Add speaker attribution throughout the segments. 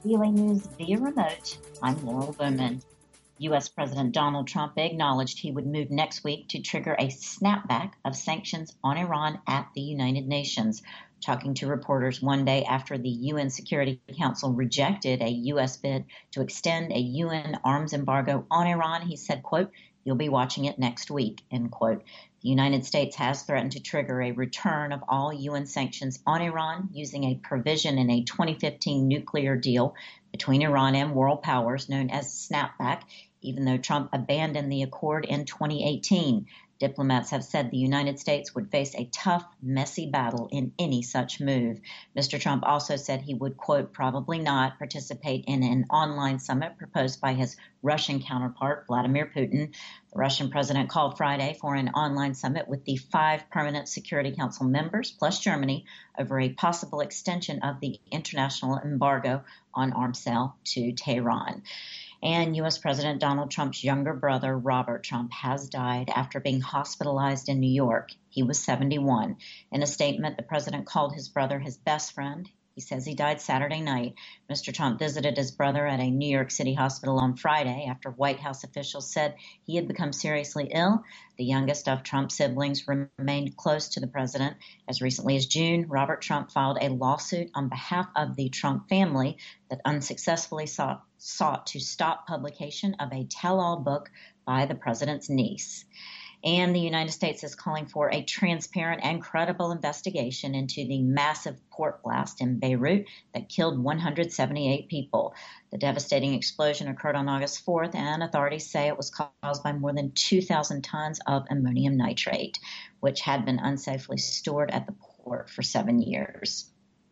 Speaker 1: VOA News via remote. I'm Laurel Bowman. U.S. President Donald Trump acknowledged he would move next week to trigger a snapback of sanctions on Iran at the United Nations. Talking to reporters one day after the UN Security Council rejected a U.S. bid to extend a UN arms embargo on Iran, he said, quote, "You'll be watching it next week," end quote. The United States has threatened to trigger a return of all UN sanctions on Iran using a provision in a 2015 nuclear deal between Iran and world powers known as snapback, even though Trump abandoned the accord in 2018. Diplomats have said the United States would face a tough, messy battle in any such move. Mr. Trump also said he would, quote, "probably not participate in an online summit proposed by his Russian counterpart, Vladimir Putin." The Russian president called Friday for an online summit with the 5 permanent Security Council members, plus Germany, over a possible extension of the international embargo on arms sale to Tehran. And U.S. President Donald Trump's younger brother, Robert Trump, has died after being hospitalized in New York. He was 71. In a statement, the president called his brother his best friend. He says he died Saturday night. Mr. Trump visited his brother at a New York City hospital on Friday after White House officials said he had become seriously ill. The youngest of Trump's siblings remained close to the president. As recently as June, Robert Trump filed a lawsuit on behalf of the Trump family that unsuccessfully sought to stop publication of a tell-all book by the president's niece. And the United States is calling for a transparent and credible investigation into the massive port blast in Beirut that killed 178 people. The devastating explosion occurred on August 4th, and authorities say it was caused by more than 2,000 tons of ammonium nitrate, which had been unsafely stored at the port for 7 years.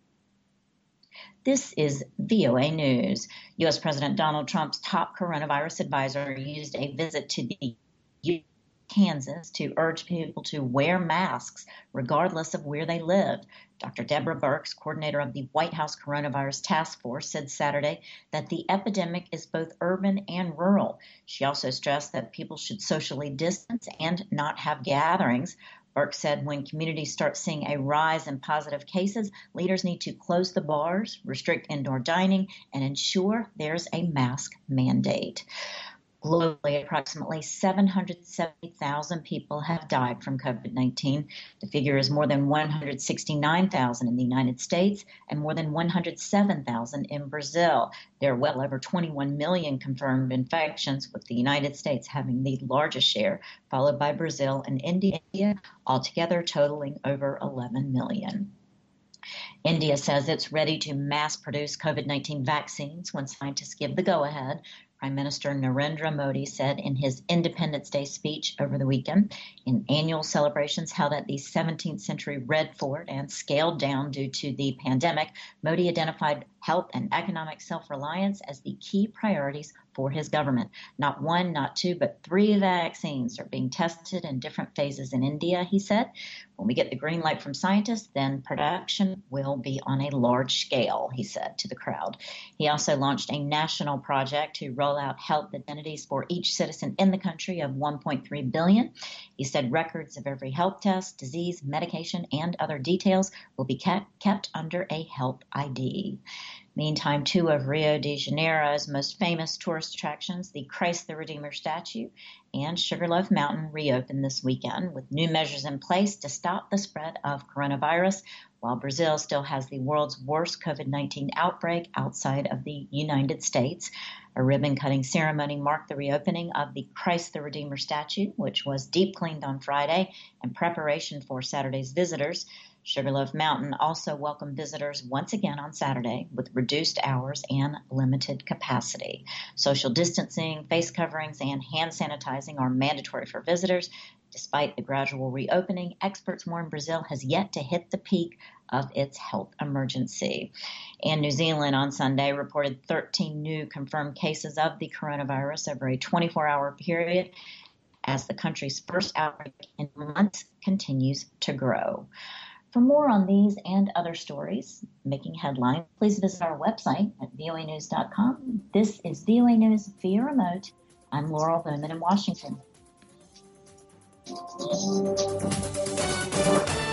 Speaker 1: This is VOA News. U.S. President Donald Trump's top coronavirus advisor used a visit to the Kansas to urge people to wear masks regardless of where they lived. Dr. Deborah Birx, coordinator of the White House Coronavirus Task Force, said Saturday that the epidemic is both urban and rural. She also stressed that people should socially distance and not have gatherings. Birx said when communities start seeing a rise in positive cases, leaders need to close the bars, restrict indoor dining, and ensure there's a mask mandate. Globally, approximately 770,000 people have died from COVID-19. The figure is more than 169,000 in the United States and more than 107,000 in Brazil. There are well over 21 million confirmed infections, with the United States having the largest share, followed by Brazil and India, altogether totaling over 11 million. India says it's ready to mass produce COVID-19 vaccines when scientists give the go-ahead. Prime Minister Narendra Modi said in his Independence Day speech over the weekend. In annual celebrations held at the 17th century Red Fort and scaled down due to the pandemic, Modi identified health and economic self-reliance as the key priorities for his government. Not 1, not 2, but 3 vaccines are being tested in different phases in India, he said. When we get the green light from scientists, then production will be on a large scale, he said to the crowd. He also launched a national project to roll out health identities for each citizen in the country of 1.3 billion. He said records of every health test, disease, medication, and other details will be kept under a health ID. Meantime, 2 of Rio de Janeiro's most famous tourist attractions, the Christ the Redeemer statue and Sugarloaf Mountain, reopened this weekend with new measures in place to stop the spread of coronavirus, while Brazil still has the world's worst COVID-19 outbreak outside of the United States. A ribbon-cutting ceremony marked the reopening of the Christ the Redeemer statue, which was deep cleaned on Friday in preparation for Saturday's visitors. Sugarloaf Mountain also welcomed visitors once again on Saturday with reduced hours and limited capacity. Social distancing, face coverings, and hand sanitizing are mandatory for visitors. Despite the gradual reopening, experts warn Brazil has yet to hit the peak of its health emergency. And New Zealand on Sunday reported 13 new confirmed cases of the coronavirus over a 24-hour period as the country's first outbreak in months continues to grow. For more on these and other stories making headlines, please visit our website at voanews.com. This is VOA News via remote. I'm Laurel Bowman in Washington.